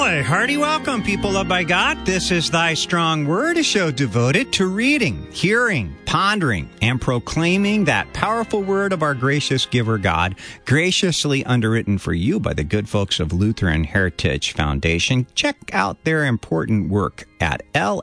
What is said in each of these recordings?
Why, hearty welcome, people loved by God. This is Thy Strong Word, a show devoted to reading, hearing, pondering, and proclaiming that powerful word of our gracious giver God, graciously underwritten for you by the good folks of Lutheran Heritage Foundation. Check out their important work at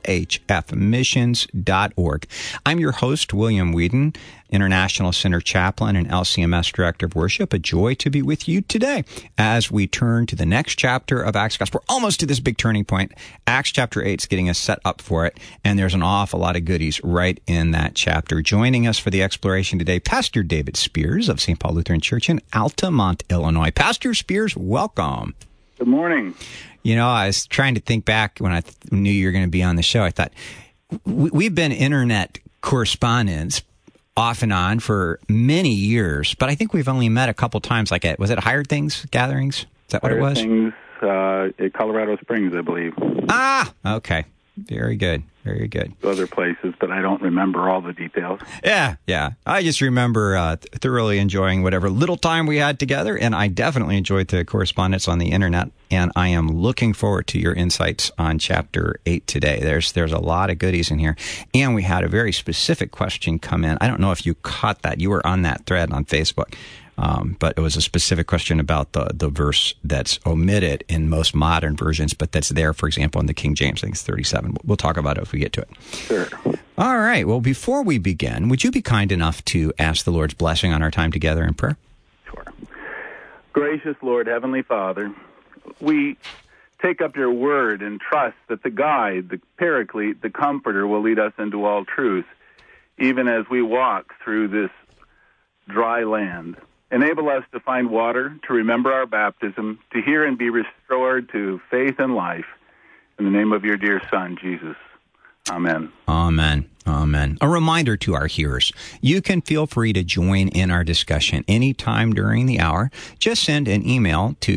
lhfmissions.org. I'm your host, William Whedon, International Center Chaplain and LCMS Director of Worship. A joy to be with you today as we turn to the next chapter of Acts Gospel. We're almost to this big turning point. Acts chapter 8 is getting us set up for it, and there's an awful lot of goodies right in that chapter. Joining us for the exploration today, Pastor David Spears of St. Paul Lutheran Church in Altamont, Illinois. Pastor Spears, welcome. Good morning. You know, I was trying to think back when I knew you were going to be on the show. I thought, we've been internet correspondents off and on for many years, but I think we've only met a couple times, like was it Hired Things gatherings? Is that what it was? Hired Things at Colorado Springs, I believe. Ah, okay. Very good. Very good. Other places, but I don't remember all the details. Yeah. I just remember thoroughly enjoying whatever little time we had together, and I definitely enjoyed the correspondence on the internet, and I am looking forward to your insights on Chapter 8 today. There's a lot of goodies in here, and we had a very specific question come in. I don't know if you caught that. You were on that thread on Facebook. But it was a specific question about the verse that's omitted in most modern versions, but that's there, for example, in the King James. I think it's 37. We'll talk about it if we get to it. Sure. All right. Well, before we begin, would you be kind enough to ask the Lord's blessing on our time together in prayer? Sure. Gracious Lord, Heavenly Father, we take up your word and trust that the guide, the paraclete, the comforter will lead us into all truth, even as we walk through this dry land. Enable us to find water, to remember our baptism, to hear and be restored to faith and life. In the name of your dear Son, Jesus. Amen. Amen. Amen. A reminder to our hearers, you can feel free to join in our discussion anytime during the hour. Just send an email to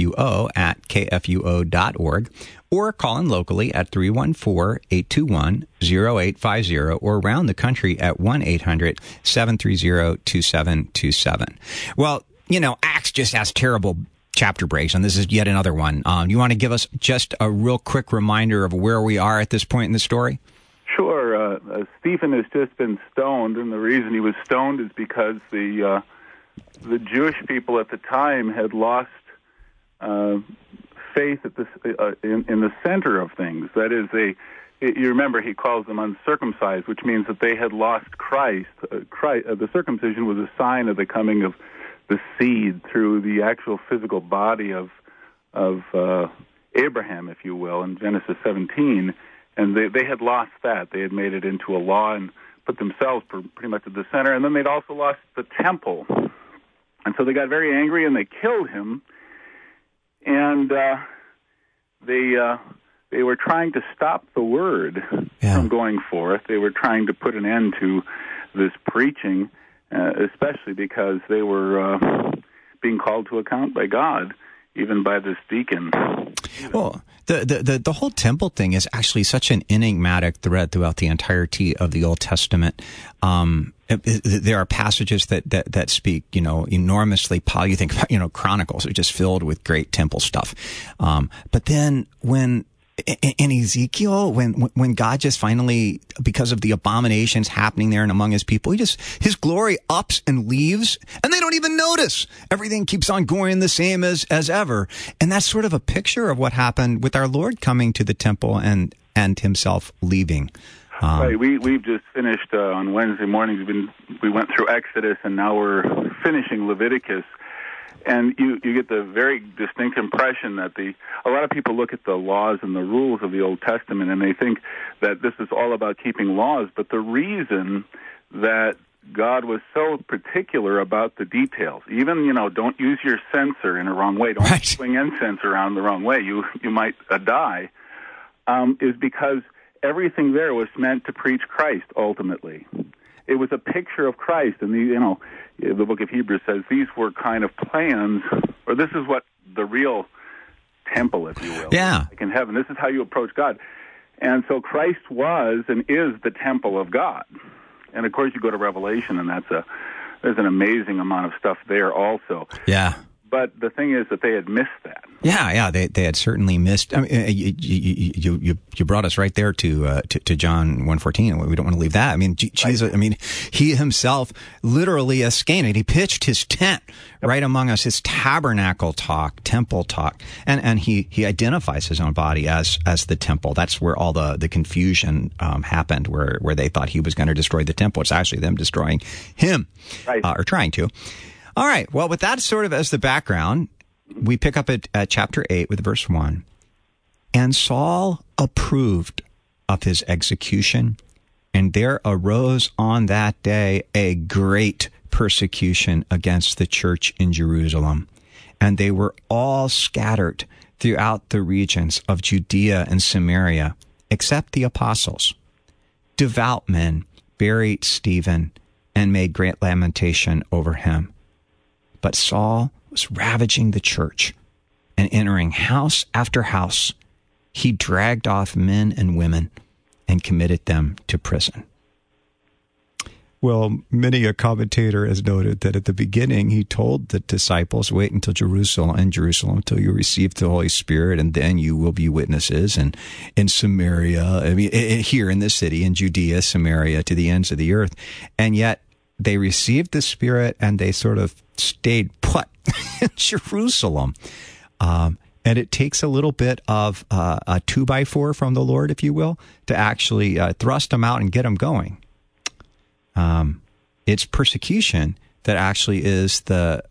kfuo@kfuo.org or call in locally at 314-821-0850 or around the country at 1-800-730-2727. Well, you know, Acts just has terrible chapter breaks, and this is yet another one. You want to give us just a real quick reminder of where we are at this point in the story? Sure. Stephen has just been stoned, and the reason he was stoned is because the Jewish people at the time had lost faith at in the center of things. That is, you remember he calls them uncircumcised, which means that they had lost Christ. The circumcision was a sign of the coming of the seed through the actual physical body of Abraham, if you will, in Genesis 17. And they had lost that. They had made it into a law and put themselves pretty much at the center. And then they'd also lost the temple. And so they got very angry and they killed him. And they were trying to stop the word from going forth. They were trying to put an end to this preaching, especially because they were being called to account by God, even by this deacon. Well, the whole temple thing is actually such an enigmatic thread throughout the entirety of the Old Testament. There are passages that speak, enormously. You think about, Chronicles are just filled with great temple stuff. But then when in Ezekiel, when God just finally, because of the abominations happening there and among his people, his glory ups and leaves, and they don't even notice. Everything keeps on going the same as ever. And that's sort of a picture of what happened with our Lord coming to the temple and himself leaving. Right. We've just finished on Wednesday mornings. We went through Exodus, and now we're finishing Leviticus. And you get the very distinct impression that a lot of people look at the laws and the rules of the Old Testament and they think that this is all about keeping laws. But the reason that God was so particular about the details, even, don't use your censer in a wrong way, don't swing incense around the wrong way, you might die, is because everything there was meant to preach Christ ultimately. It was a picture of Christ, and the book of Hebrews says these were kind of plans, or this is what the real temple, if you will, like in heaven. This is how you approach God. And so Christ was and is the temple of God. And of course, you go to Revelation, and there's an amazing amount of stuff there also. Yeah. But the thing is that they had missed that. Yeah, they had certainly missed. I mean, you brought us right there to John 1:14. We don't want to leave that. I mean, Jesus. Right. I mean, he himself literally escaped. He pitched his tent right among us, his tabernacle talk, temple talk, and he identifies his own body as the temple. That's where all the confusion happened, where they thought he was going to destroy the temple. It's actually them destroying him, right. Or trying to. All right. Well, with that sort of as the background, we pick up at chapter 8 with verse 1. And Saul approved of his execution, and there arose on that day a great persecution against the church in Jerusalem. And they were all scattered throughout the regions of Judea and Samaria, except the apostles. Devout men buried Stephen and made great lamentation over him. But Saul was ravaging the church, and entering house after house, he dragged off men and women and committed them to prison. Well, many a commentator has noted that at the beginning he told the disciples, wait until Jerusalem until you receive the Holy Spirit, and then you will be witnesses. And in Samaria, I mean, here in the city, in Judea, Samaria, to the ends of the earth. And yet they received the Spirit and they sort of stayed put in Jerusalem. And it takes a little bit of a 2x4 from the Lord, if you will, to actually thrust them out and get them going. It's persecution that actually is the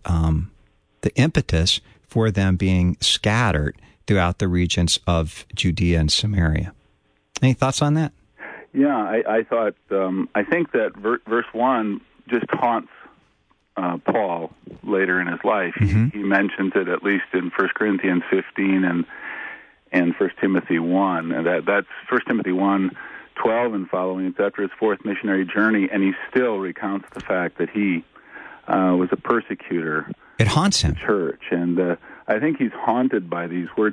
impetus for them being scattered throughout the regions of Judea and Samaria. Any thoughts on that? Yeah, I thought, I think that verse 1 just haunts Paul later in his life. Mm-hmm. He mentions it at least in 1 Corinthians 15 and 1 Timothy 1. And that's 1 Timothy 1:12 and following. It's after his fourth missionary journey, and he still recounts the fact that he was a persecutor. It haunts him. Of the church, and I think he's haunted by these words.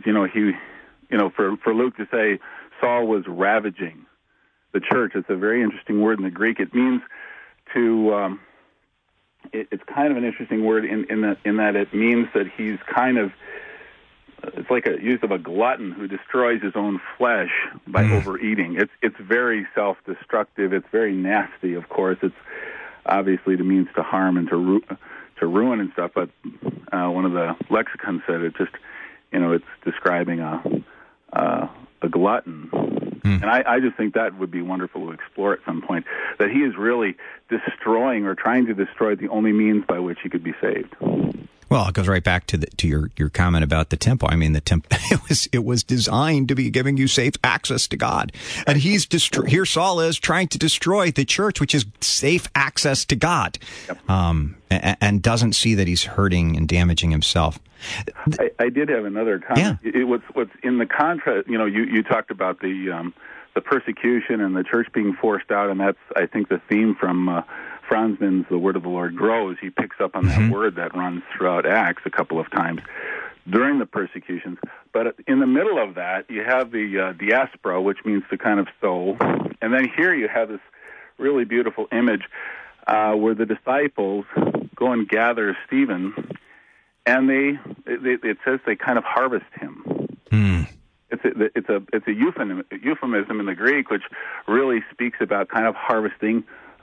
For Luke to say Saul was ravaging the church, it's a very interesting word in the Greek. It means to. It's kind of an interesting word in that it means that he's kind of, it's like a use of a glutton who destroys his own flesh by overeating. It's very self-destructive. It's very nasty, of course. It's obviously the means to harm and to ruin and stuff. But one of the lexicons said it just, it's describing a glutton. And I just think that would be wonderful to explore at some point, that he is really destroying or trying to destroy the only means by which he could be saved. Well, it goes right back to your comment about the temple. I mean, the temple it was designed to be giving you safe access to God, and here Saul is trying to destroy the church, which is safe access to God, yep. And doesn't see that he's hurting and damaging himself. I did have another comment. Yeah. What's in the contrast. You talked about the persecution and the church being forced out, and that's, I think, the theme from Franzman's "The Word of the Lord Grows." He picks up on that word that runs throughout Acts a couple of times during the persecutions. But in the middle of that, you have the diaspora, which means to kind of sow, and then here you have this really beautiful image where the disciples go and gather Stephen, and it says they kind of harvest him. Mm. It's a euphemism in the Greek, which really speaks about kind of harvesting.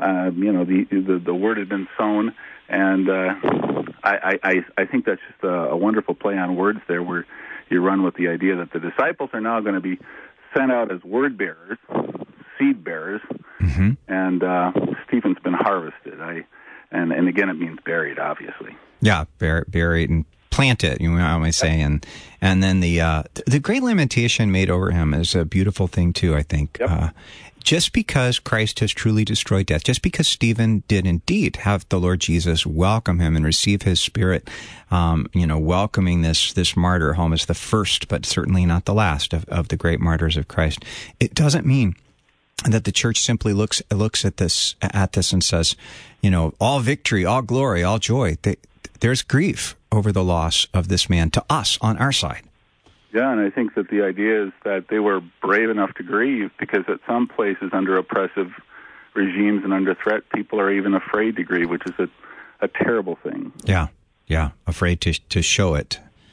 The word had been sown, and I think that's just a wonderful play on words there, where you run with the idea that the disciples are now going to be sent out as word bearers, seed bearers, and Stephen's been harvested. And again, it means buried, obviously. Yeah, buried and planted, you know what I say, and then the great lamentation made over him is a beautiful thing too, I think. Yep. Just because Christ has truly destroyed death, just because Stephen did indeed have the Lord Jesus welcome him and receive his Spirit, welcoming this martyr home as the first, but certainly not the last of the great martyrs of Christ, it doesn't mean that the church simply looks at this and says, all victory, all glory, all joy. There's grief over the loss of this man to us on our side. Yeah, and I think that the idea is that they were brave enough to grieve, because at some places under oppressive regimes and under threat, people are even afraid to grieve, which is a terrible thing. Yeah, afraid to show it.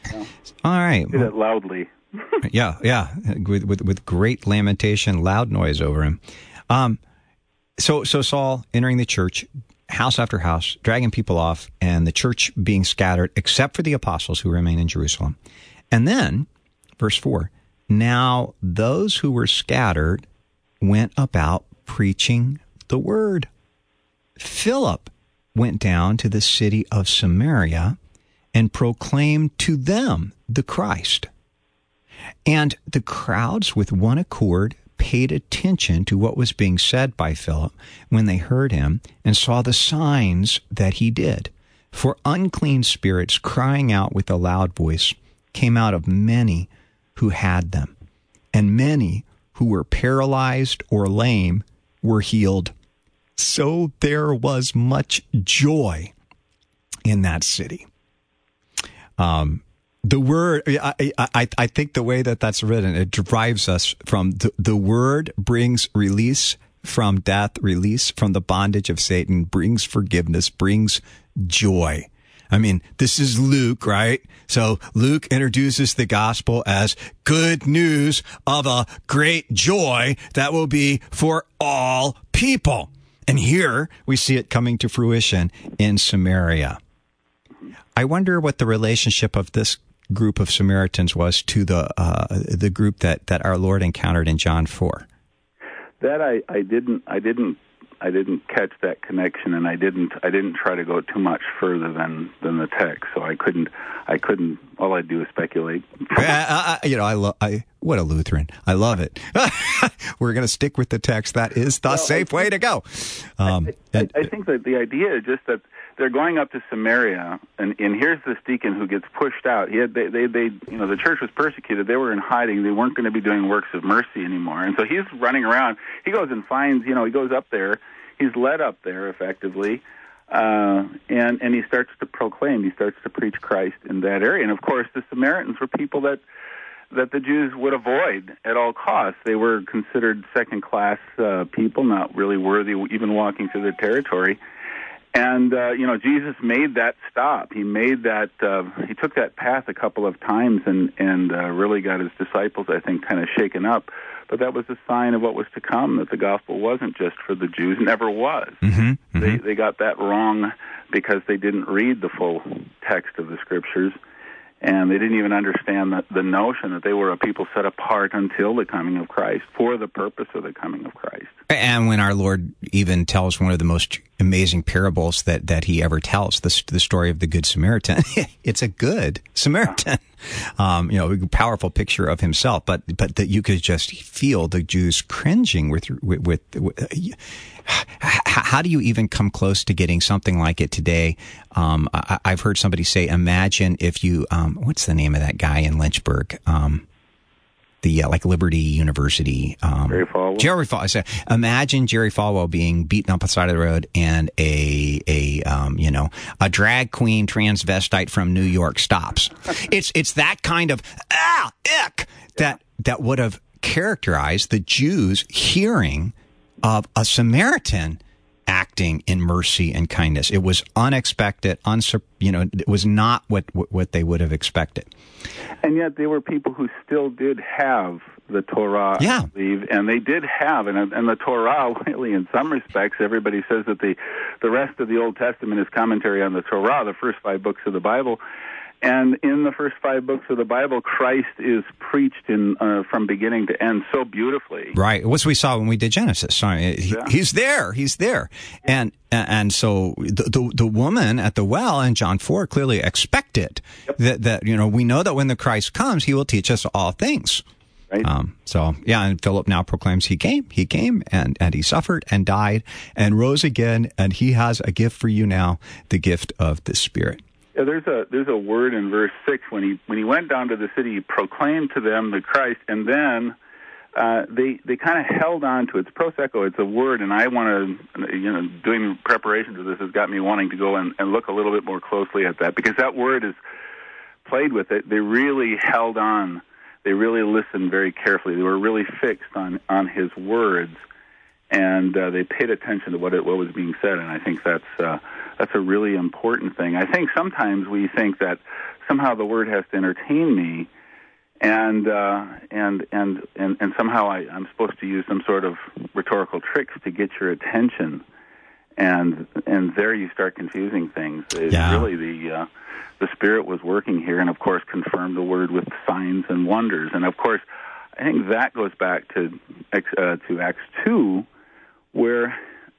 All right. Did it loudly. Yeah, with great lamentation, loud noise over him. So Saul entering the church, house after house, dragging people off, and the church being scattered, except for the apostles who remain in Jerusalem. And then, verse 4, now those who were scattered went about preaching the word. Philip went down to the city of Samaria and proclaimed to them the Christ. And the crowds with one accord paid attention to what was being said by Philip when they heard him and saw the signs that he did. For unclean spirits, crying out with a loud voice, came out of many who had them, and many who were paralyzed or lame were healed. So there was much joy in that city. The word, I think the way that that's written, it drives us from the word brings release from death, release from the bondage of Satan, brings forgiveness, brings joy. I mean, this is Luke, right? So Luke introduces the gospel as good news of a great joy that will be for all people. And here we see it coming to fruition in Samaria. I wonder what the relationship of this group of Samaritans was to the group that our Lord encountered in John 4. That I didn't catch that connection, and I didn't try to go too much further than the text. So I couldn't. All I do is speculate. What a Lutheran! I love it. We're going to stick with the text. That is the safe way to go. I think that the idea is just that they're going up to Samaria, and here's this deacon who gets pushed out. The church was persecuted. They were in hiding. They weren't going to be doing works of mercy anymore. And so he's running around. He goes and finds, he goes up there. He's led up there effectively, and he starts to proclaim. He starts to preach Christ in that area. And of course, the Samaritans were people that the Jews would avoid at all costs. They were considered second-class people, not really worthy even walking through their territory. And, Jesus made that stop. He made that, he took that path a couple of times and really got his disciples, I think, kind of shaken up. But that was a sign of what was to come, that the gospel wasn't just for the Jews, never was. Mm-hmm, mm-hmm. They got that wrong because they didn't read the full text of the Scriptures. And they didn't even understand the notion that they were a people set apart until the coming of Christ, for the purpose of the coming of Christ. And when our Lord even tells one of the most amazing parables that he ever tells, the story of the Good Samaritan, it's a good Samaritan. A powerful picture of himself, but that you could just feel the Jews cringing with how do you even come close to getting something like it today? I've heard somebody say, imagine if you, what's the name of that guy in Lynchburg? Like Liberty University. Jerry Falwell. Jerry Falwell. I said, imagine Jerry Falwell being beaten up on the side of the road and a drag queen transvestite from New York stops. It's that kind of ick that would have characterized the Jews hearing of a Samaritan acting in mercy and kindness. It was unexpected, it was not what they would have expected. And yet they were people who still did have the Torah, yeah. I believe, and they did have, and the Torah, really, in some respects, everybody says that the rest of the Old Testament is commentary on the Torah, the first 5 books of the Bible. And in the first 5 books of the Bible, Christ is preached from beginning to end so beautifully. Right. What we saw when we did Genesis. He's there. He's there. And so the woman at the well in John 4 clearly expected that we know that when the Christ comes, he will teach us all things. Right. And Philip now proclaims he came and he suffered and died and rose again, and he has a gift for you now, the gift of the Spirit. Yeah, there's a word in verse 6 when he went down to the city, he proclaimed to them the Christ, and then they kind of held on to it. It's prosecco. It's a word, and I want to doing preparation for this has got me wanting to go and look a little bit more closely at that, because that word is played with it. They really held on. They really listened very carefully. They were really fixed on his words, and they paid attention to what was being said. And I think that's that's a really important thing. I think sometimes we think that somehow the Word has to entertain me, and somehow I'm supposed to use some sort of rhetorical tricks to get your attention, and there you start confusing things. It's really the Spirit was working here, and of course confirmed the Word with signs and wonders, and of course I think that goes back to Acts 2, where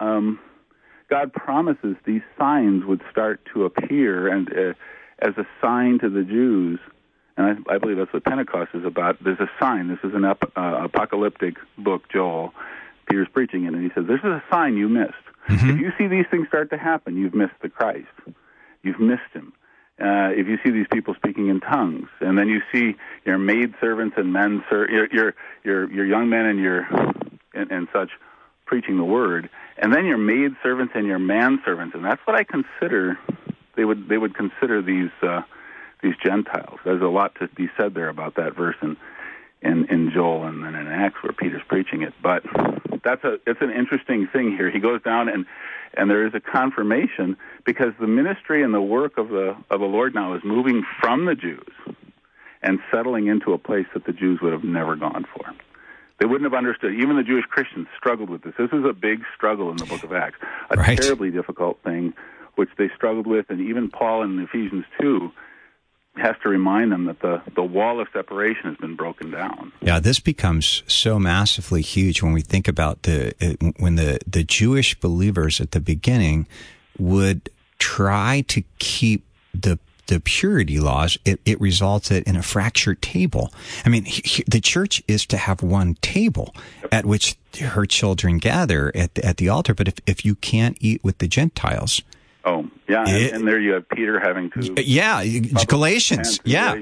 God promises these signs would start to appear, and as a sign to the Jews. And I believe that's what Pentecost is about. There's a sign. This is an apocalyptic book, Joel. Peter's preaching it, and he says, this is a sign you missed. Mm-hmm. If you see these things start to happen, you've missed the Christ. You've missed him. If you see these people speaking in tongues, and then you see your maidservants and men, your young men and such preaching the word, and then your maidservants and your manservants, and that's what I consider. They would consider these Gentiles. There's a lot to be said there about that verse in Joel and then in Acts where Peter's preaching it. But it's an interesting thing here. He goes down and there is a confirmation because the ministry and the work of the Lord now is moving from the Jews and settling into a place that the Jews would have never gone for. They wouldn't have understood. Even the Jewish Christians struggled with this. This is a big struggle in the book of Acts, a terribly difficult thing, which they struggled with, and even Paul in Ephesians 2 has to remind them that the wall of separation has been broken down. Yeah, this becomes so massively huge when we think about when the Jewish believers at the beginning would try to keep the purity laws. It resulted in a fractured table. I mean, the church is to have one table at which her children gather at the altar, but if you can't eat with the Gentiles... Oh, yeah, and there you have Peter having to... Yeah, Galatians, yeah.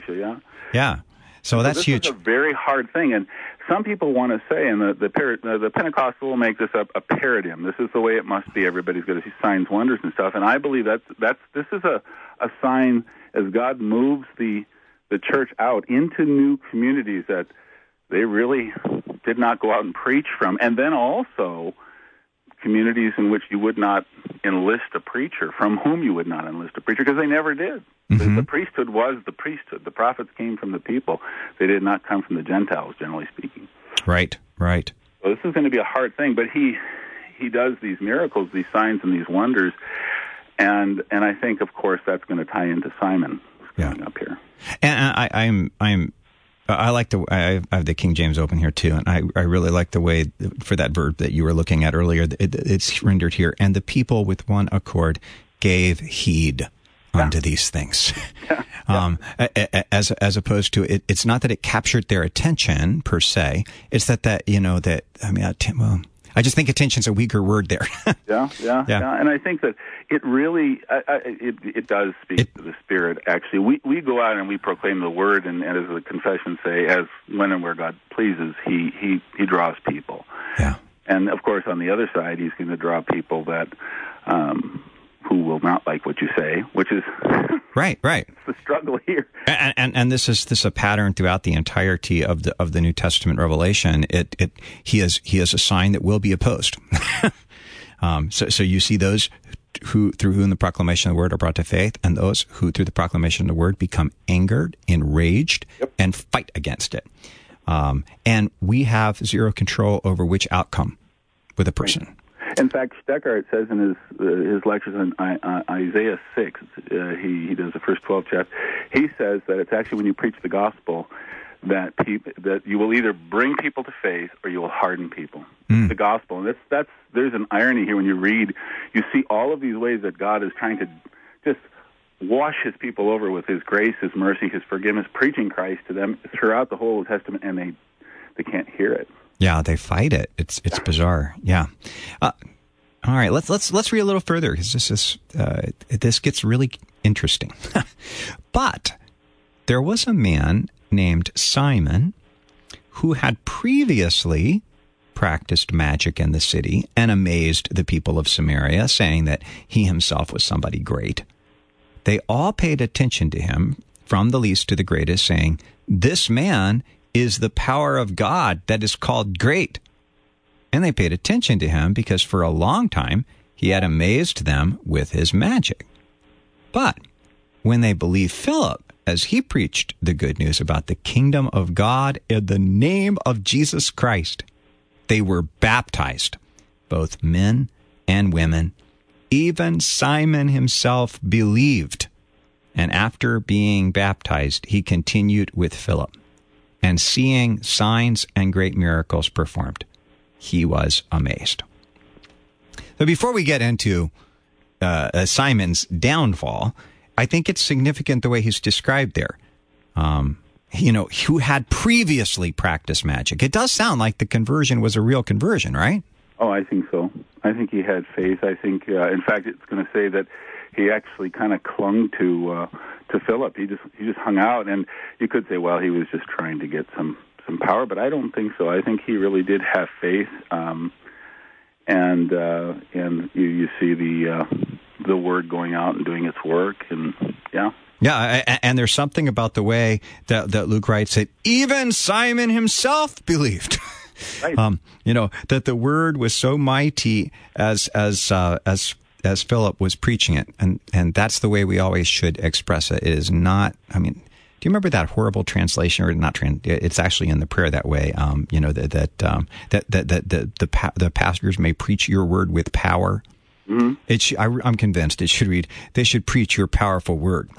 So that's huge. This is a very hard thing, and some people want to say, and the Pentecostal will make this a paradigm. This is the way it must be. Everybody's going to see signs, wonders, and stuff, and I believe this is a sign as God moves the church out into new communities that they really did not go out and preach from, and then also... communities in which you would not enlist a preacher, from whom you would not enlist a preacher, because they never did. Mm-hmm. The priesthood was the priesthood. The prophets came from the people. They did not come from the Gentiles, generally speaking. Right. So this is going to be a hard thing, but he does these miracles, these signs and these wonders, and I think, of course, that's going to tie into Simon coming up here. And I like I have the King James open here too, and I really like the way for that verb that you were looking at earlier. It's rendered here, and the people with one accord gave heed unto these things. As opposed to it's not that it captured their attention per se. It's that I just think attention's a weaker word there. Yeah. And I think that it really, it does speak to the Spirit, actually. We go out and we proclaim the Word, and as the confessions say, as when and where God pleases, He draws people. Yeah. And, of course, on the other side, He's going to draw people that who will not like what you say, which is... Right. It's the struggle here. And this is a pattern throughout the entirety of the New Testament revelation. He is a sign that will be opposed. So you see those through whom the proclamation of the word are brought to faith, and those who through the proclamation of the word become angered, enraged, and fight against it. And we have zero control over which outcome with a person. Right. In fact, Steckhart says in his lectures on Isaiah 6, he does the first 12 chapters, he says that it's actually when you preach the gospel that you will either bring people to faith or you will harden people. The gospel. And there's an irony here when you read, you see all of these ways that God is trying to just wash his people over with his grace, his mercy, his forgiveness, preaching Christ to them throughout the whole Old Testament, and they can't hear it. Yeah, they fight it. It's bizarre. Yeah. All right, let's read a little further because this gets really interesting. But there was a man named Simon who had previously practiced magic in the city and amazed the people of Samaria, saying that he himself was somebody great. They all paid attention to him, from the least to the greatest, saying, "This man is the power of God that is called great." And they paid attention to him because for a long time he had amazed them with his magic. But when they believed Philip as he preached the good news about the kingdom of God in the name of Jesus Christ, they were baptized, both men and women. Even Simon himself believed. And after being baptized, he continued with Philip. And seeing signs and great miracles performed, he was amazed. So before we get into Simon's downfall, I think it's significant the way he's described there. Who had previously practiced magic. It does sound like the conversion was a real conversion, right? Oh, I think so. I think he had faith. I think, in fact, it's going to say that he actually kind of clung to Philip. He just hung out, and you could say, well, he was just trying to get some power, but I don't think so. I think he really did have faith, and you see the word going out and doing its work, and yeah. Yeah, and there's something about the way that Luke writes that even Simon himself believed. Right. That the word was so mighty as Philip was preaching it, and that's the way we always should express it. It is not. I mean, do you remember that horrible translation, or not? It's actually in the prayer that way. That the pastors may preach your word with power. Mm-hmm. I'm convinced it should read, they should preach your powerful word.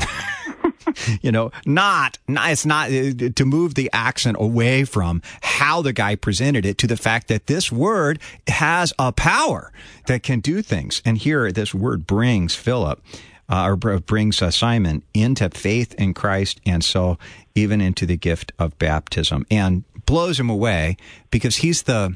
It's not to move the accent away from how the guy presented it to the fact that this word has a power that can do things. And here, this word brings Philip, brings Simon into faith in Christ, and so even into the gift of baptism, and blows him away because he's the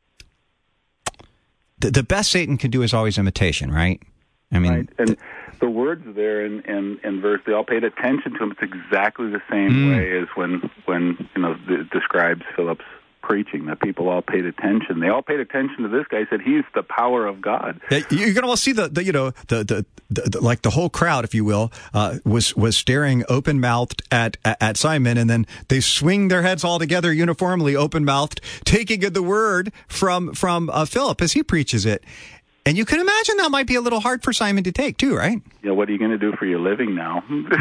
best Satan can do is always imitation, right? I mean, right. And the words there in verse, they all paid attention to him. It's exactly the same way as when it describes Philip's preaching, that people all paid attention. They all paid attention to this guy. He said, he's the power of God. You're going to see the like the whole crowd, if you will, was staring open-mouthed at Simon, and then they swing their heads all together uniformly, open-mouthed, taking the word from Philip as he preaches it. And you can imagine that might be a little hard for Simon to take too, right? Yeah, what are you going to do for your living now?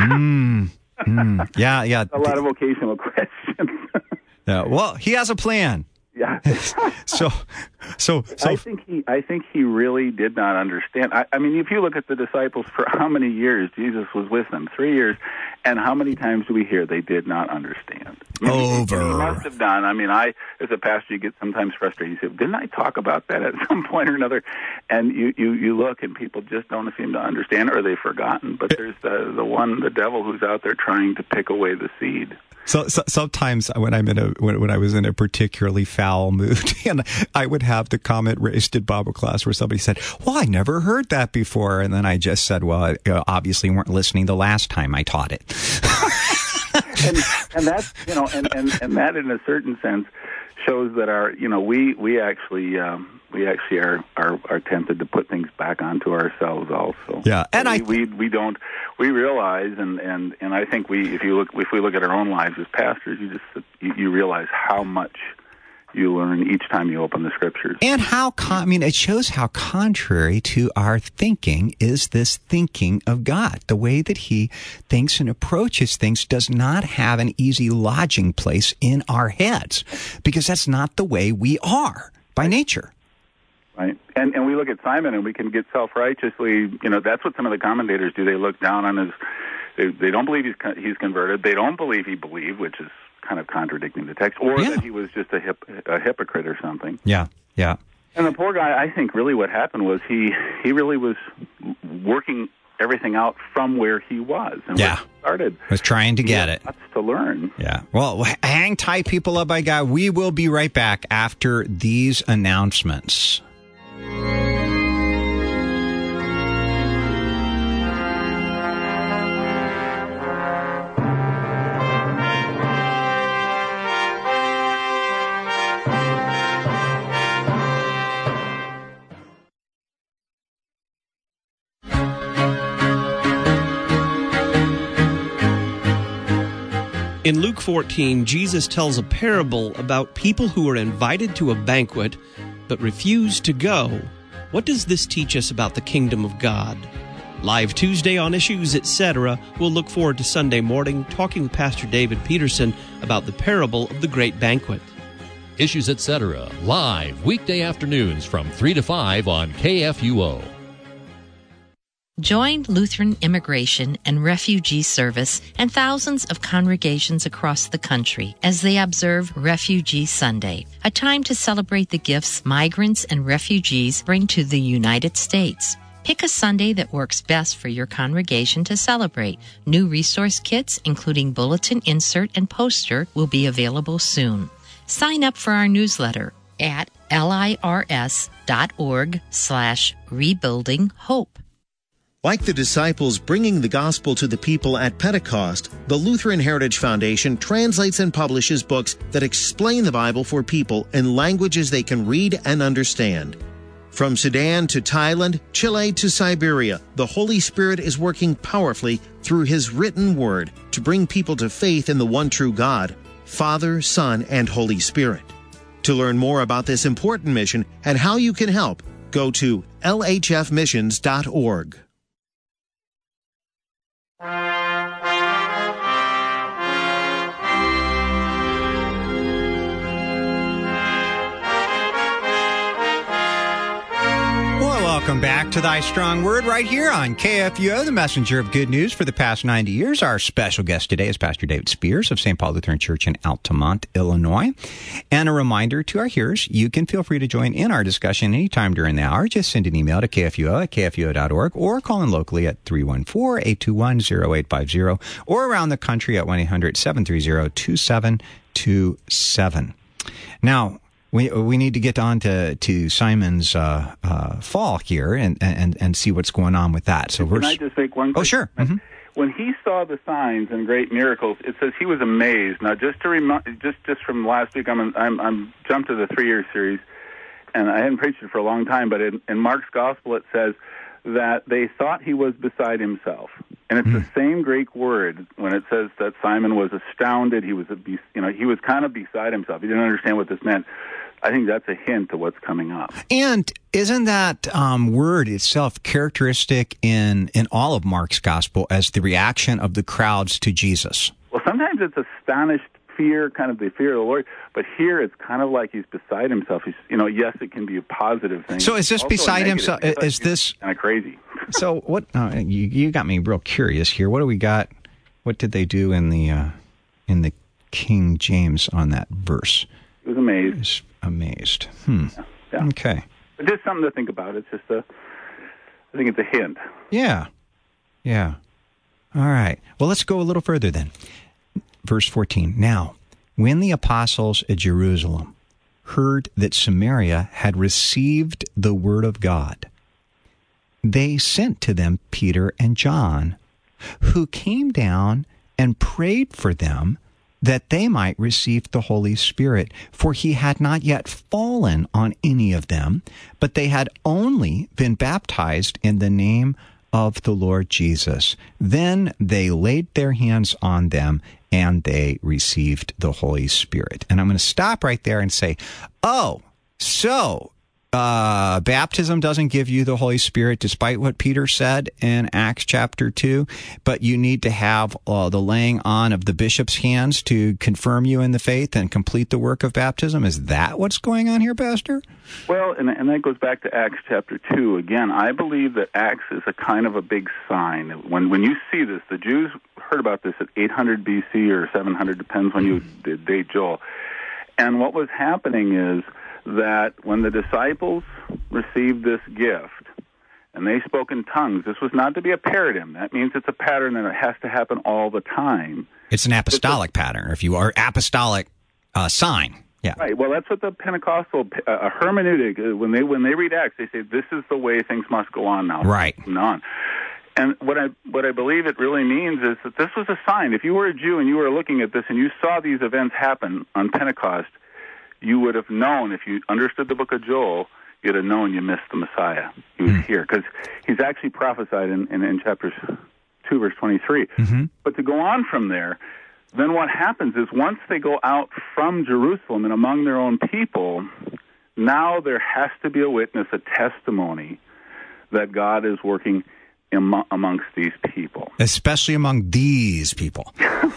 Yeah. A lot of vocational questions. Yeah, well, he has a plan. Yeah. So I think he really did not understand. I mean, if you look at the disciples, for how many years Jesus was with them? 3 years. And how many times do we hear they did not understand? Over. He must have done. I mean, as a pastor, you get sometimes frustrated. You say, didn't I talk about that at some point or another? And you look, and people just don't seem to understand, or they've forgotten. But there's the devil who's out there trying to pick away the seed. So sometimes when when I was in a particularly foul mood, and I would have the comment raised at Bible class where somebody said, "Well, I never heard that before," and then I just said, "Well, obviously you weren't listening the last time I taught it." and that's and that in a certain sense shows that we actually are tempted to put things back onto ourselves also. Yeah, and we realize and I think if we look at our own lives as pastors, you realize how much you learn each time you open the Scriptures. And it shows how contrary to our thinking is this thinking of God. The way that he thinks and approaches things does not have an easy lodging place in our heads, because that's not the way we are by nature. Right. And we look at Simon and we can get self-righteously, that's what some of the commentators do. They look down on they don't believe he's converted. They don't believe he believed, which is kind of contradicting the text, or that he was just a hypocrite or something. Yeah. And the poor guy, I think really what happened was he really was working everything out from where he was. And where he started. Was trying to get it. Lots to learn. Yeah. Well, hang tight, people up by God. We will be right back after these announcements. In Luke 14, Jesus tells a parable about people who are invited to a banquet but refuse to go, What does this teach us about the kingdom of God? Live Tuesday on Issues, Etc. We'll look forward to Sunday morning talking with Pastor David Peterson about the parable of the Great Banquet. Issues, Etc. live weekday afternoons from 3 to 5 on KFUO. Join Lutheran Immigration and Refugee Service and thousands of congregations across the country as they observe Refugee Sunday, a time to celebrate the gifts migrants and refugees bring to the United States. Pick a Sunday that works best for your congregation to celebrate. New resource kits, including bulletin insert and poster, will be available soon. Sign up for our newsletter at lirs.org/rebuildinghope. Like the disciples bringing the gospel to the people at Pentecost, the Lutheran Heritage Foundation translates and publishes books that explain the Bible for people in languages they can read and understand. From Sudan to Thailand, Chile to Siberia, the Holy Spirit is working powerfully through His written word to bring people to faith in the one true God, Father, Son, and Holy Spirit. To learn more about this important mission and how you can help, go to lhfmissions.org. Welcome back to Thy Strong Word right here on KFUO, the messenger of good news for the past 90 years. Our special guest today is Pastor David Spears of St. Paul Lutheran Church in Altamont, Illinois. And a reminder to our hearers, you can feel free to join in our discussion anytime during the hour. Just send an email to kfuo@kfuo.org or call in locally at 314-821-0850 or around the country at 1-800-730-2727. Now, we need to get on to Simon's fall here and see what's going on with that. So Can I just make one quick sure. Mm-hmm. When he saw the signs and great miracles, it says he was amazed. Now, just from last week, I'm jumped to the 3-year series, and I hadn't preached it for a long time. But in Mark's Gospel, it says that they thought he was beside himself, and it's the same Greek word when it says that Simon was astounded. He was kind of beside himself. He didn't understand what this meant. I think that's a hint to what's coming up. And isn't that word itself characteristic in all of Mark's gospel as the reaction of the crowds to Jesus? Well, sometimes it's astonished fear, kind of the fear of the Lord, but here it's kind of like he's beside himself. He's, yes, it can be a positive thing. So is this also beside himself? Is this kind of crazy? So what? You got me real curious here. What do we got? What did they do in the King James on that verse? He was amazed. Amazed. Yeah. Okay. But just something to think about. It's just I think it's a hint. Yeah. All right. Well, let's go a little further then. Verse 14. Now, when the apostles at Jerusalem heard that Samaria had received the word of God, they sent to them Peter and John, who came down and prayed for them that they might receive the Holy Spirit, for he had not yet fallen on any of them, but they had only been baptized in the name of the Lord Jesus. Then they laid their hands on them, and they received the Holy Spirit. And I'm going to stop right there and say, baptism doesn't give you the Holy Spirit, despite what Peter said in Acts chapter 2, but you need to have the laying on of the bishop's hands to confirm you in the faith and complete the work of baptism. Is that what's going on here, Pastor? Well, and that goes back to Acts chapter 2. Again, I believe that Acts is a kind of a big sign. When you see this, the Jews heard about this at 800 B.C. or 700, depends when you date Joel. And what was happening is that when the disciples received this gift and they spoke in tongues, this was not to be a paradigm. That means it's a pattern and it has to happen all the time. It's an apostolic pattern, if you are apostolic sign. Yeah. Right. Well, that's what the Pentecostal hermeneutic, when they read Acts, they say this is the way things must go on now. Right. From now on. And what I believe it really means is that this was a sign. If you were a Jew and you were looking at this and you saw these events happen on Pentecost, you would have known, if you understood the book of Joel, you'd have known you missed the Messiah. He was here, because he's actually prophesied in chapters 2, verse 23. Mm-hmm. But to go on from there, then what happens is once they go out from Jerusalem and among their own people, now there has to be a witness, a testimony that God is working amongst these people, especially among these people.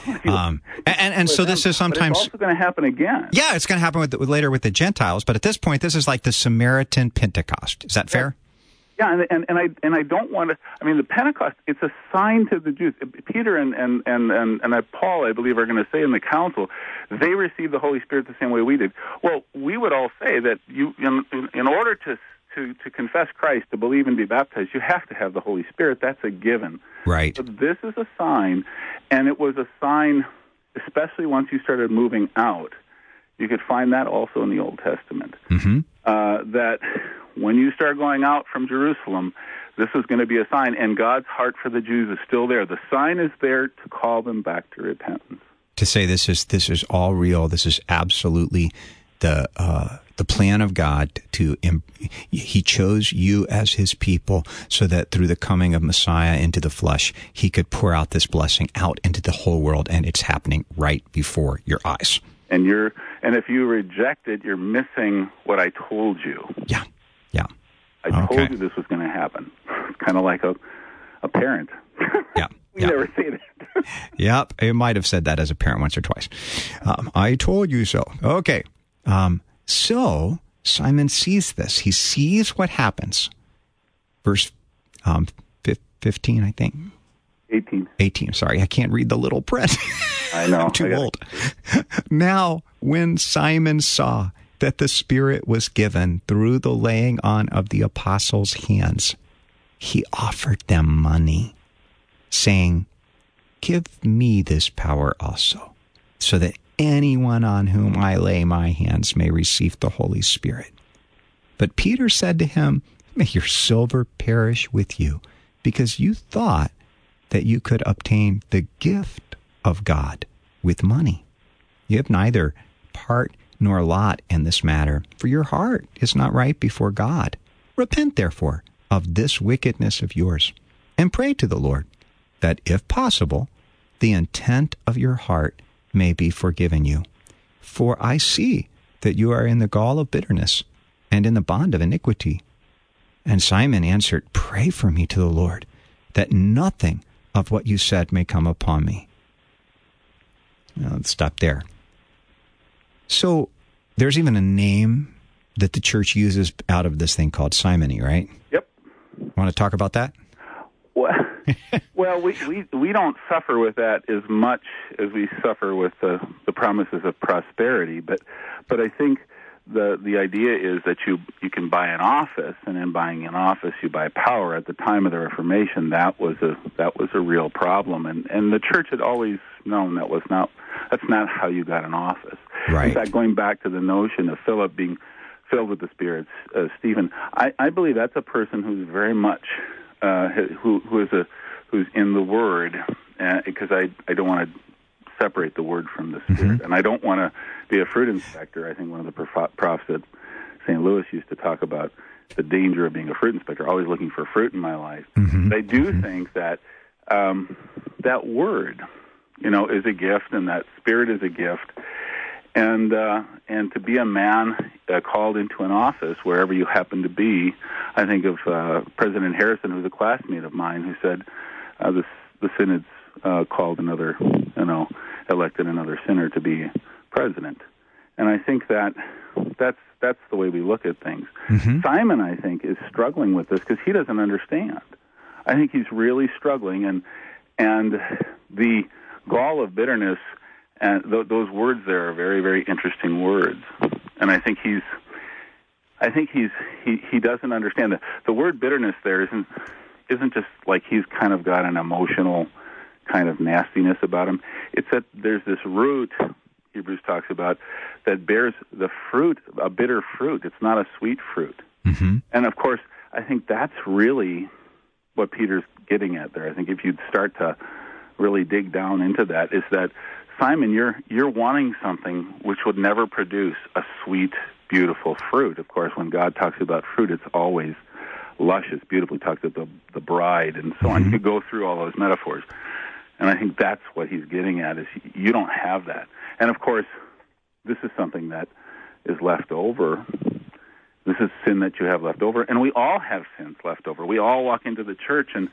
And so this is sometimes but it's also going to happen again. Yeah, it's going to happen later with the Gentiles. But at this point, this is like the Samaritan Pentecost. Is that fair? Yeah, and I don't want to. I mean, the Pentecost, it's a sign to the Jews. Peter and Paul, I believe, are going to say in the council, they received the Holy Spirit the same way we did. Well, we would all say that you, in order to confess Christ, to believe and be baptized, you have to have the Holy Spirit. That's a given. Right. But this is a sign, and it was a sign, especially once you started moving out. You could find that also in the Old Testament. Mm-hmm. That when you start going out from Jerusalem, this is going to be a sign, and God's heart for the Jews is still there. The sign is there to call them back to repentance. To say this is all real. This is absolutely the plan of God. He chose you as His people so that through the coming of Messiah into the flesh, He could pour out this blessing out into the whole world, and it's happening right before your eyes. And if you reject it, you're missing what I told you. Yeah. I told you this was going to happen. It's kind of like a parent. Yeah. We never say that. Yep. I might have said that as a parent once or twice. I told you so. Okay. So Simon sees this. He sees what happens. Verse 15, I think. 18. Sorry, I can't read the little print. I know. I'm too old. Now, when Simon saw that the Spirit was given through the laying on of the apostles' hands, he offered them money, saying, "Give me this power also, so that anyone on whom I lay my hands may receive the Holy Spirit." But Peter said to him, "May your silver perish with you, because you thought that you could obtain the gift of God with money. You have neither part nor lot in this matter, for your heart is not right before God. Repent, therefore, of this wickedness of yours, and pray to the Lord, that, if possible, the intent of your heart may be forgiven you. For I see that you are in the gall of bitterness and in the bond of iniquity." And Simon answered, "Pray for me to the Lord, that nothing of what you said may come upon me." Now, let's stop there. So there's even a name that the church uses out of this thing called simony, right? Yep. Want to talk about that? Well, we don't suffer with that as much as we suffer with the promises of prosperity, but I think the idea is that you can buy an office, and in buying an office you buy power. At the time of the Reformation, that was a real problem, and the church had always known that's not how you got an office. Right. In fact, going back to the notion of Philip being filled with the Spirit, Stephen, I believe that's a person who's very much who's in the Word, because I don't want to separate the Word from the Spirit, mm-hmm. and I don't want to be a fruit inspector. I think one of the profs at St. Louis used to talk about the danger of being a fruit inspector, always looking for fruit in my life. Mm-hmm. But I do mm-hmm. think that that Word, is a gift, and that Spirit is a gift, and to be a man called into an office wherever you happen to be. I think of President Harrison, who's a classmate of mine, who said the synod's called elected another sinner to be president, and I think that's the way we look at things. Mm-hmm. Simon, I think, is struggling with this because he doesn't understand. I think he's really struggling, and the gall of bitterness, and those words there are very, very interesting words, and I think he doesn't understand that the word bitterness there isn't just like he's kind of got an emotional kind of nastiness about him. It's that there's this root, Hebrews talks about, that bears the fruit, a bitter fruit. It's not a sweet fruit. Mm-hmm. And of course, I think that's really what Peter's getting at there. I think if you'd start to really dig down into that, is that, Simon, you're wanting something which would never produce a sweet, beautiful fruit. Of course, when God talks about fruit, it's always luscious, beautiful. He talks about the bride and so on. You could go through all those metaphors. And I think that's what he's getting at, is you don't have that. And of course, this is something that is left over This is sin that you have left over, and we all have sins left over. We all walk into the church, and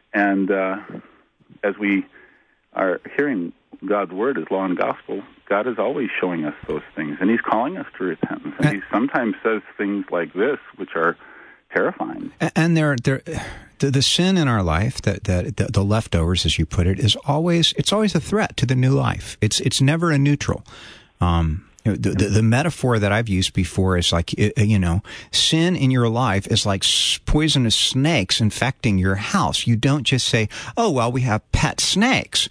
as we are hearing God's word as law and gospel, God is always showing us those things, and He's calling us to repentance. And He sometimes says things like this, which are terrifying. And the sin in our life, the leftovers, as you put it, it's always a threat to the new life. It's never a neutral. The metaphor that I've used before is like, sin in your life is like poisonous snakes infecting your house. You don't just say, oh, well, we have pet snakes.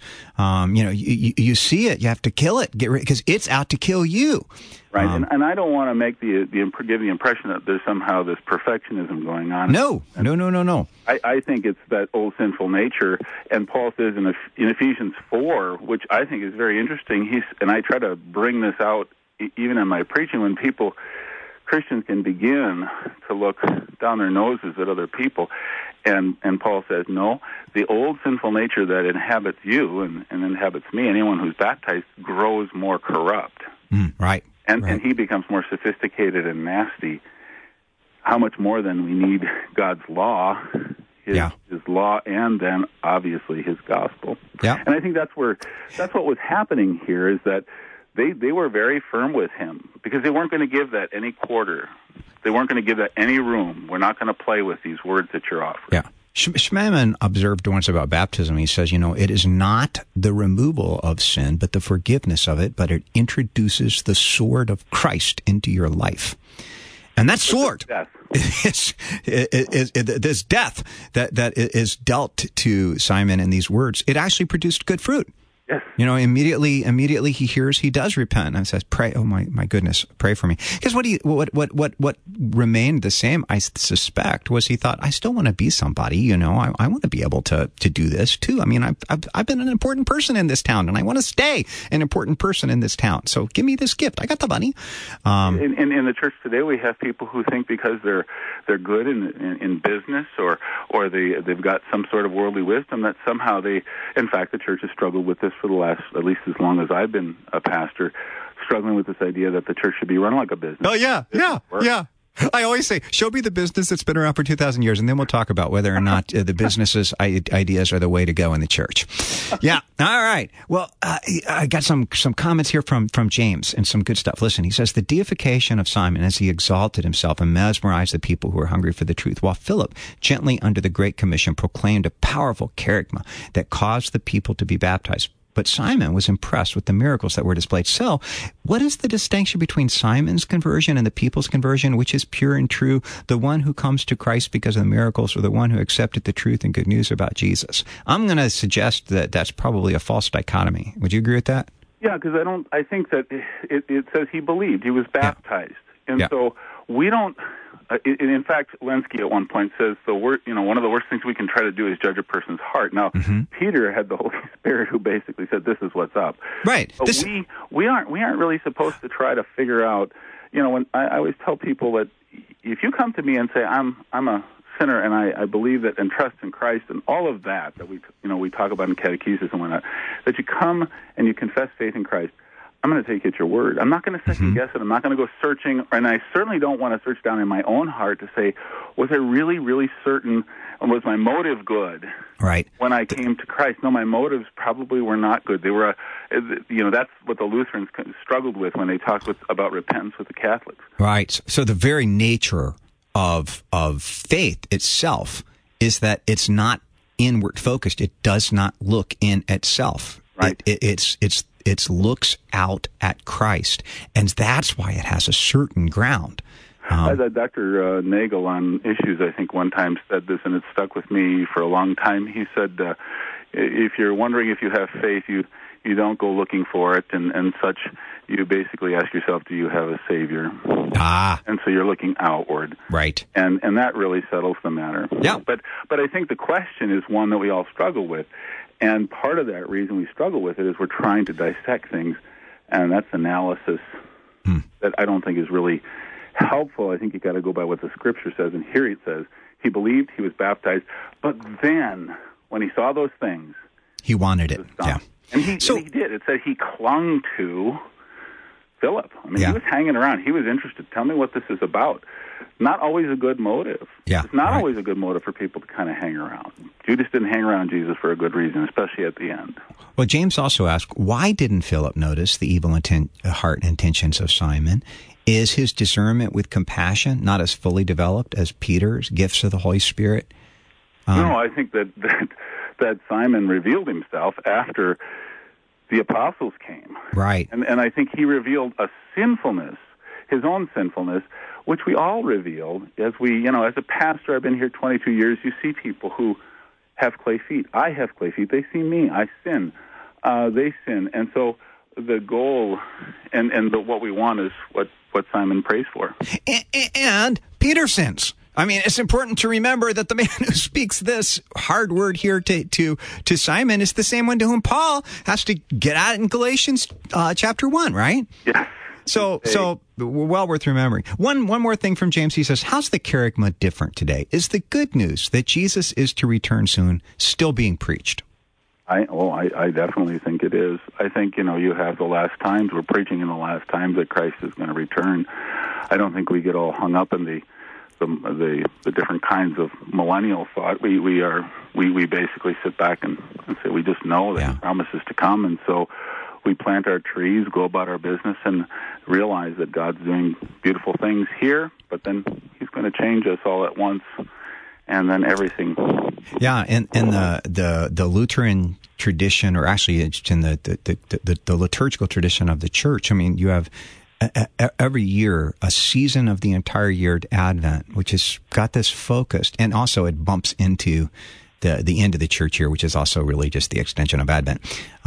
You see it, you have to kill it, because it's out to kill you. Right, and I don't want to make give the impression that there's somehow this perfectionism going on. No. I think it's that old sinful nature, and Paul says in Ephesians 4, which I think is very interesting, and I try to bring this out even in my preaching, when Christians can begin to look down their noses at other people, and Paul says, no, the old sinful nature that inhabits you and inhabits me, anyone who's baptized, grows more corrupt. Right. And he becomes more sophisticated and nasty. How much more then we need God's law, his law, and then obviously His gospel. Yeah. And I think that's what was happening here, is that they were very firm with him, because they weren't going to give that any quarter. They weren't going to give that any room. We're not going to play with these words that you're offering. Yeah. Schmemann observed once about baptism. He says, it is not the removal of sin, but the forgiveness of it, but it introduces the sword of Christ into your life. And that sword is this death that is dealt to Simon in these words. It actually produced good fruit. Yes. Immediately he does repent and says, "Pray, oh my goodness, pray for me." Because what remained the same, I suspect, was he thought, I still want to be somebody. I want to be able to do this too. I mean, I've been an important person in this town, and I want to stay an important person in this town. So give me this gift. I got the money. In the church today, we have people who think because they're good in business or they've got some sort of worldly wisdom, that somehow in fact, the church has struggled with this for the last, at least as long as I've been a pastor, struggling with this idea that the church should be run like a business. Oh, yeah. I always say, show me the business that's been around for 2,000 years, and then we'll talk about whether or not the business's ideas are the way to go in the church. Yeah. All right. Well, I got some comments here from James and some good stuff. Listen, he says, the deification of Simon as he exalted himself and mesmerized the people who were hungry for the truth, while Philip, gently under the Great Commission, proclaimed a powerful kerygma that caused the people to be baptized. But Simon was impressed with the miracles that were displayed. So, what is the distinction between Simon's conversion and the people's conversion? Which is pure and true? The one who comes to Christ because of the miracles, or the one who accepted the truth and good news about Jesus? I'm going to suggest that that's probably a false dichotomy. Would you agree with that? Yeah, because I think that it says he believed. He was baptized. Yeah. And so we don't... in fact, Lenski at one point says one of the worst things we can try to do is judge a person's heart. Now, Peter had the Holy Spirit, who basically said, "This is what's up." Right. But we aren't really supposed to try to figure out. When I always tell people that if you come to me and say, "I'm a sinner and I believe that and trust in Christ," and all of that we talk about in catechesis and whatnot, that you come and you confess faith in Christ, I'm going to take it at your word. I'm not going to second guess it. I'm not going to go searching, and I certainly don't want to search down in my own heart to say, was I really, really certain, or was my motive good? Right. When I came to Christ? No, my motives probably were not good. They were, that's what the Lutherans struggled with when they talked about repentance with the Catholics. Right. So the very nature of faith itself is that it's not inward focused. It does not look in itself. Right. It looks out at Christ, and that's why it has a certain ground. Dr. Nagel on Issues, I think, one time said this, and it stuck with me for a long time. He said, if you're wondering if you have faith, you don't go looking for it and such. You basically ask yourself, do you have a Savior? And so you're looking outward. Right. And that really settles the matter. Yeah. But I think the question is one that we all struggle with. And part of that reason we struggle with it is we're trying to dissect things, and that's analysis that I don't think is really helpful. I think you got to go by what the Scripture says, and here it says, he believed, he was baptized, but then, when he saw those things... He wanted it, yeah. And he did. It said he clung to Philip. I mean, he was hanging around. He was interested. Tell me what this is about. Not always a good motive. Yeah, it's not always a good motive for people to kind of hang around. Judas didn't hang around Jesus for a good reason, especially at the end. Well, James also asked, why didn't Philip notice the evil heart and intentions of Simon? Is his discernment with compassion not as fully developed as Peter's gifts of the Holy Spirit? No, I think that Simon revealed himself after the apostles came. Right. And I think he revealed a sinfulness, his own sinfulness, which we all revealed as we, as a pastor, I've been here 22 years, you see people who have clay feet. I have clay feet. They see me. I sin. They sin. And so the goal and what we want is what Simon prays for. And Peter sins. I mean, it's important to remember that the man who speaks this hard word here to Simon is the same one to whom Paul has to get at in Galatians chapter 1, right? Yes. So well worth remembering. One more thing from James. He says, how's the kerygma different today? Is the good news that Jesus is to return soon still being preached? I definitely think it is. I think, you have the last times. We're preaching in the last times that Christ is going to return. I don't think we get all hung up in the different kinds of millennial thought. We basically sit back and say we just know that He promises to come, and so we plant our trees, go about our business, and realize that God's doing beautiful things here, but then He's going to change us all at once, and then everything. Yeah, and the Lutheran tradition, or actually it's in the liturgical tradition of the church. I mean, you have every year a season of the entire year Advent, which has got this focused, and also it bumps into the end of the church year, which is also really just the extension of Advent.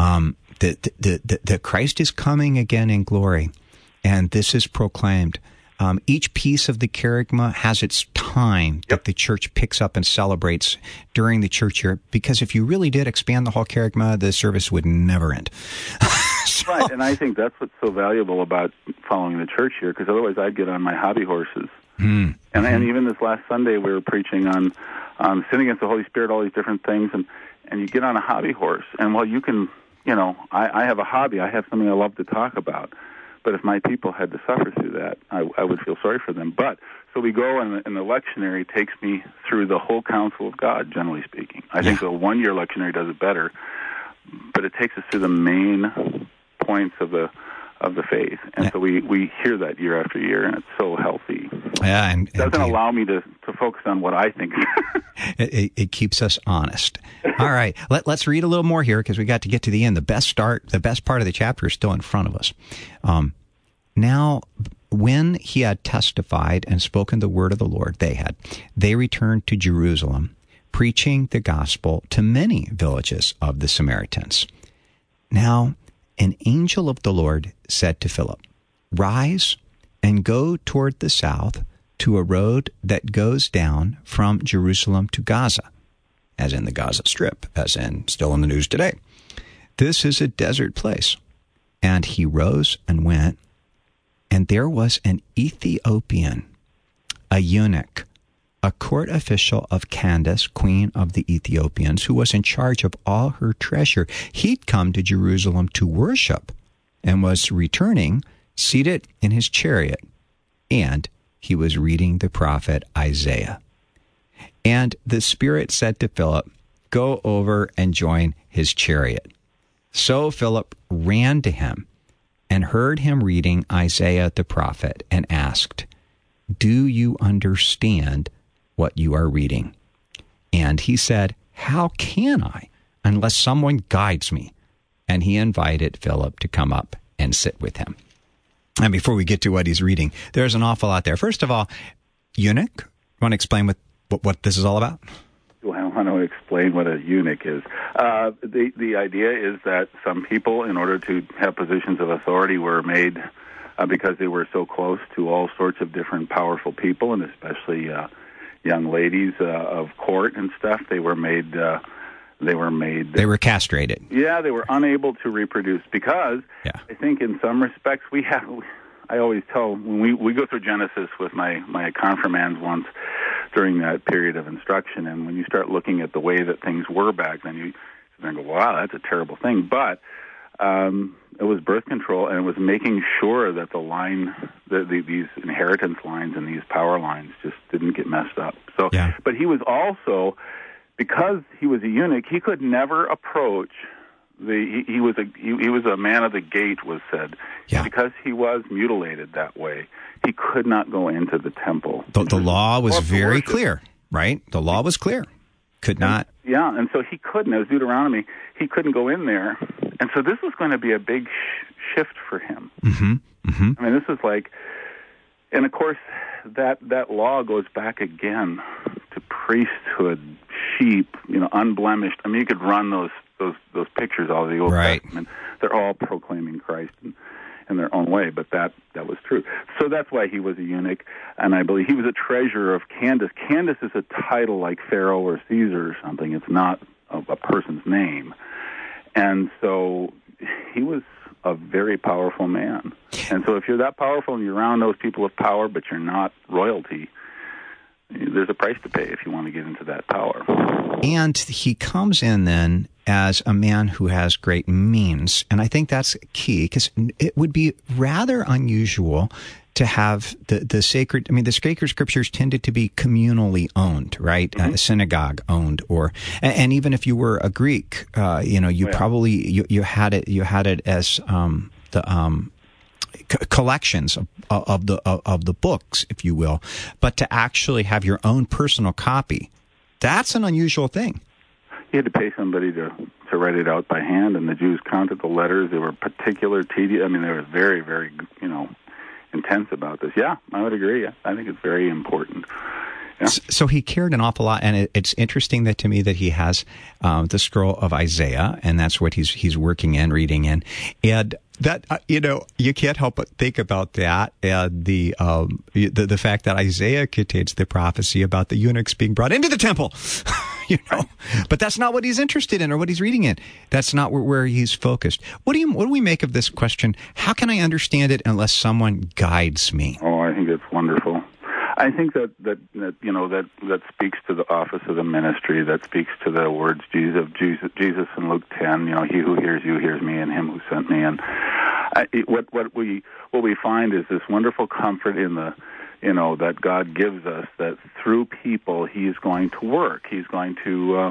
That Christ is coming again in glory, and this is proclaimed. Each piece of the kerygma has its time that the church picks up and celebrates during the church year, because if you really did expand the whole kerygma, the service would never end. Right, and I think that's what's so valuable about following the church year, because otherwise I'd get on my hobby horses. And even this last Sunday we were preaching on sin against the Holy Spirit, all these different things, and you get on a hobby horse, and while you can, I have a hobby, I have something I love to talk about. But if my people had to suffer through that, I would feel sorry for them. But so we go, and the lectionary takes me through the whole counsel of God, generally speaking. I think the one-year lectionary does it better, but it takes us through the main points of the faith. And so we hear that year after year, and it's so healthy. Yeah, and it doesn't allow me to focus on what I think. It keeps us honest. All right, let's read a little more here, because we got to get to the end. The best part of the chapter is still in front of us. Now, when he had testified and spoken the word of the Lord, they returned to Jerusalem, preaching the gospel to many villages of the Samaritans. Now, an angel of the Lord said to Philip, "Rise and go toward the south to a road that goes down from Jerusalem to Gaza," as in the Gaza Strip, as in still in the news today. "This is a desert place." And he rose and went, and there was an Ethiopian, a eunuch, a court official of Candace, queen of the Ethiopians, who was in charge of all her treasure. He'd come to Jerusalem to worship and was returning, seated in his chariot, and he was reading the prophet Isaiah. And the Spirit said to Philip, "Go over and join his chariot." So Philip ran to him and heard him reading Isaiah the prophet and asked, "Do you understand what you are reading?" And he said, "How can I, unless someone guides me?" And he invited Philip to come up and sit with him. And before we get to what he's reading, there's an awful lot there. First of all, eunuch, you want to explain what this is all about? Well, I want to explain what a eunuch is. The idea is that some people, in order to have positions of authority, were made because they were so close to all sorts of different powerful people, and especially young ladies of court and stuff. They were castrated. Yeah, they were unable to reproduce because I think in some respects I always tell, when we go through Genesis with my confirmands once during that period of instruction, and when you start looking at the way that things were back then, you go, wow, that's a terrible thing. But It was birth control, and it was making sure that the line, these inheritance lines and these power lines just didn't get messed up. So, Yeah. But he was also, because he was a eunuch, he could never approach he was a man of the gate, was said. Yeah. Because he was mutilated that way, he could not go into the temple. The law was very worship. clear, right? The law was clear. Could not. Yeah, and so he couldn't. It was Deuteronomy. He couldn't go in there. And so this was going to be a big shift for him. Mm-hmm. Mm-hmm. I mean, this is like, and of course, that law goes back again to priesthood, sheep, unblemished. I mean, you could run those pictures all of the Old Testament. They're all proclaiming Christ in their own way, but that was true. So that's why he was a eunuch, and I believe he was a treasurer of Candace. Candace is a title like Pharaoh or Caesar or something. It's not a person's name. And so he was a very powerful man. And so if you're that powerful and you're around those people of power, but you're not royalty, there's a price to pay if you want to get into that power. And he comes in then as a man who has great means. And I think that's key, because it would be rather unusual to have the sacred, the sacred scriptures tended to be communally owned, right? Mm-hmm. Synagogue owned, and even if you were a Greek, probably, you had it as, collections of the books, if you will, but to actually have your own personal copy, that's an unusual thing. You had to pay somebody to write it out by hand, and the Jews counted the letters. They were particular, tedious. I mean, they were very, very, intense about this. Yeah, I would agree. I think it's very important. Yeah. So he cared an awful lot, and it's interesting that to me that he has the scroll of Isaiah, and that's what he's working in, reading in, and that you can't help but think about that, and the fact that Isaiah contains the prophecy about the eunuchs being brought into the temple, but that's not what he's interested in or what he's reading in. That's not where he's focused. What do we make of this question? How can I understand it unless someone guides me? Oh, I think it's wonderful. I think that speaks to the office of the ministry. That speaks to the words Jesus in Luke 10. He who hears you hears me, and him who sent me. And what we find is this wonderful comfort in the that God gives us, that through people He is going to work. He's going to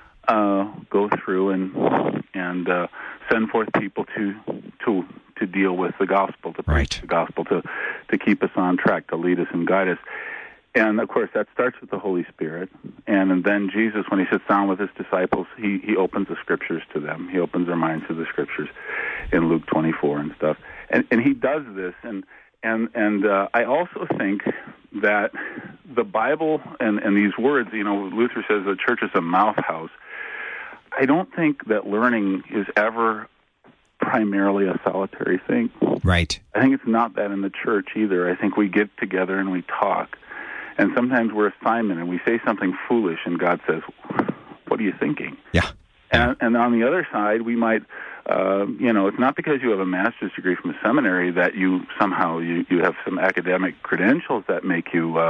go through and send forth people to deal with the gospel, to preach the gospel, to keep us on track, to lead us and guide us. And, of course, that starts with the Holy Spirit. And then Jesus, when He sits down with His disciples, He opens the Scriptures to them. He opens their minds to the Scriptures in Luke 24 and stuff. And He does this. And I also think that the Bible and these words, Luther says the church is a mouth house. I don't think that learning is ever primarily a solitary thing. Right. I think it's not that in the church either. I think we get together and we talk. And sometimes we're Simon and we say something foolish and God says, what are you thinking? Yeah. And on the other side, we might, it's not because you have a master's degree from a seminary that you somehow, you have some academic credentials that make you,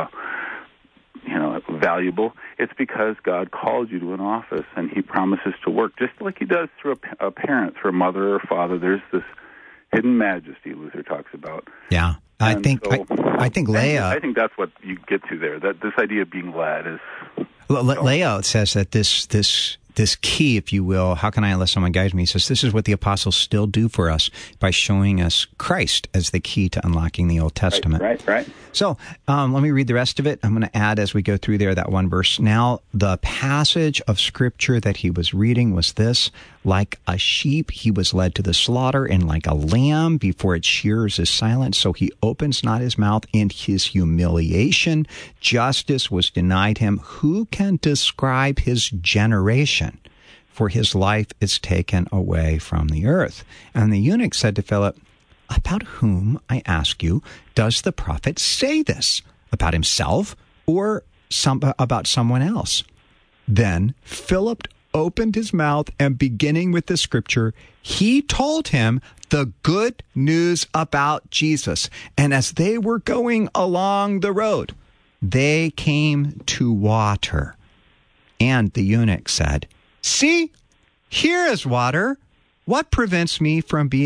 valuable. It's because God called you to an office and He promises to work, just like He does through a parent, through a mother or father. There's this hidden majesty Luther talks about. Yeah. I think Leah. I think that's what you get to there. That this idea of being led is. Leah says that this key, if you will, how can I unless someone guides me? He says this is what the apostles still do for us by showing us Christ as the key to unlocking the Old Testament. Right. So let me read the rest of it. I'm going to add as we go through there that one verse. Now, the passage of Scripture that he was reading was this: like a sheep he was led to the slaughter, and like a lamb before its shearers is silent, so he opens not his mouth. In his humiliation, justice was denied him. Who can describe his generation? For his life is taken away from the earth. And the eunuch said to Philip, about whom, I ask you, does the prophet say this? About himself or about someone else? Then Philip opened his mouth, and beginning with the scripture, he told him the good news about Jesus. And as they were going along the road, they came to water. And the eunuch said, see, here is water. What prevents me from being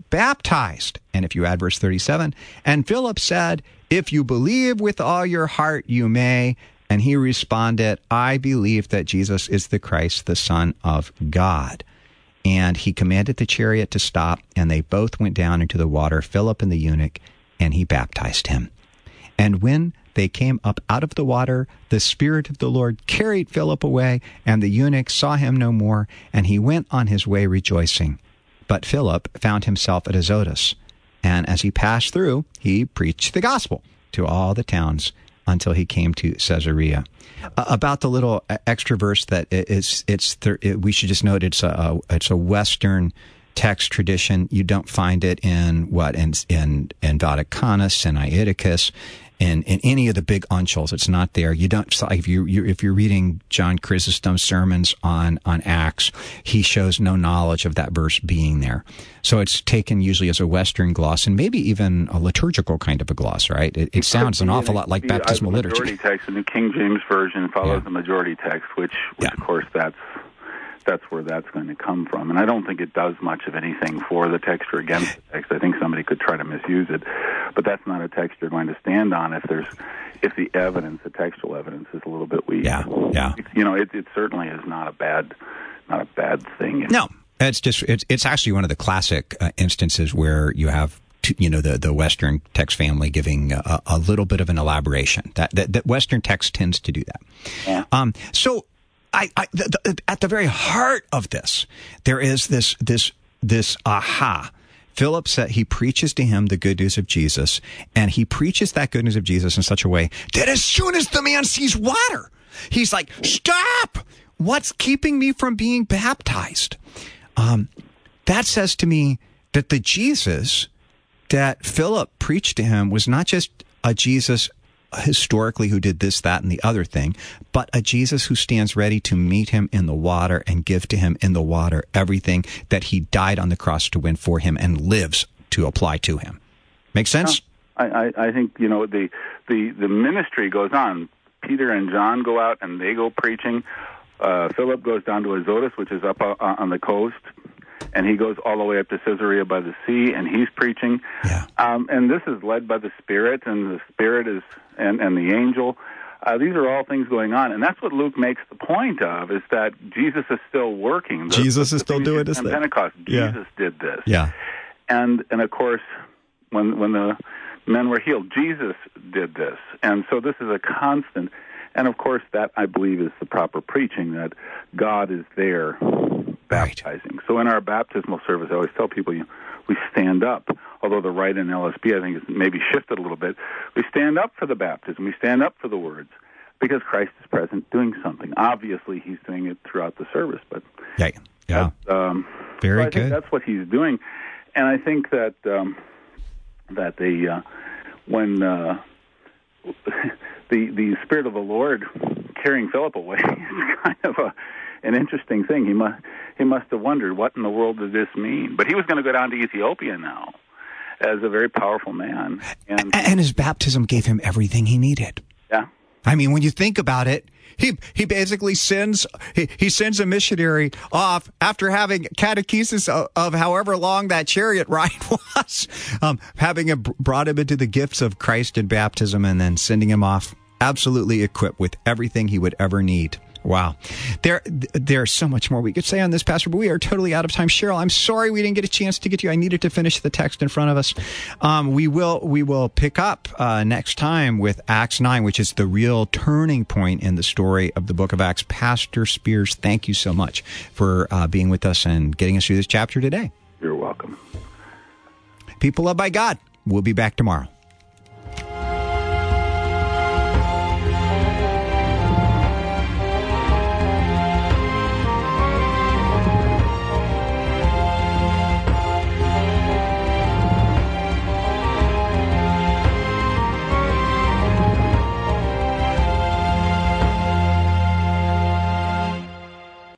baptized. And if you add verse 37, and Philip said, if you believe with all your heart, you may. And he responded, I believe that Jesus is the Christ, the Son of God. And he commanded the chariot to stop, and they both went down into the water, Philip and the eunuch, and he baptized him. And when they came up out of the water, the Spirit of the Lord carried Philip away, and the eunuch saw him no more, and he went on his way rejoicing. But Philip found himself at Azotus, and as he passed through, he preached the gospel to all the towns until he came to Caesarea. About the little extra verse that we should just note it's a Western text tradition. You don't find it in Vaticanus, Sinaiticus, in any of the big uncials. It's not there. You don't. If you're reading John Chrysostom's sermons on Acts, he shows no knowledge of that verse being there. So it's taken usually as a Western gloss and maybe even a liturgical kind of a gloss, right? It sounds an awful lot like baptismal liturgy. The majority text, the New King James Version follows the majority text, which of course that's where that's going to come from. And I don't think it does much of anything for the text or against the text. I think somebody could try to misuse it, but that's not a text you're going to stand on if the evidence, the textual evidence, is a little bit weak. Yeah. It certainly is not a bad thing. No, it's actually one of the classic instances where you have the Western text family giving a little bit of an elaboration. That Western text tends to do that. Yeah. So. At the very heart of this, there is this aha. Philip said he preaches to him the good news of Jesus, and he preaches that good news of Jesus in such a way that as soon as the man sees water, he's like, stop! What's keeping me from being baptized? That says to me that the Jesus that Philip preached to him was not just a Jesus historically who did this, that, and the other thing, but a Jesus who stands ready to meet him in the water and give to him in the water everything that he died on the cross to win for him and lives to apply to him. Make sense? I think, the ministry goes on. Peter and John go out and they go preaching. Philip goes down to Azotus, which is up on the coast, and he goes all the way up to Caesarea by the sea, and he's preaching. Yeah. And this is led by the Spirit, and the Spirit is and the angel. These are all things going on, and that's what Luke makes the point of, is that Jesus is still working. Jesus is still doing this thing. Pentecost, Jesus did this. Yeah. And of course, when the men were healed, Jesus did this. And so this is a constant. And of course, that, I believe, is the proper preaching, that God is there baptizing. Right. So in our baptismal service, I always tell people, we stand up, although the rite in LSB, I think, is maybe shifted a little bit. We stand up for the baptism. We stand up for the words, because Christ is present doing something. Obviously, he's doing it throughout the service, but yeah. Very so I good. think that's what he's doing. And I think that when the Spirit of the Lord carrying Philip away is kind of an interesting thing. He must have wondered, what in the world does this mean? But he was going to go down to Ethiopia now as a very powerful man. And his baptism gave him everything he needed. Yeah. I mean, when you think about it, he basically sends a missionary off after having catechesis of however long that chariot ride was, having brought him into the gifts of Christ in baptism, and then sending him off absolutely equipped with everything he would ever need. Wow. There's so much more we could say on this, Pastor, but we are totally out of time. Cheryl, I'm sorry we didn't get a chance to get to you. I needed to finish the text in front of us. We will pick up next time with Acts 9, which is the real turning point in the story of the book of Acts. Pastor Spears, thank you so much for being with us and getting us through this chapter today. You're welcome. People loved by God. We'll be back tomorrow.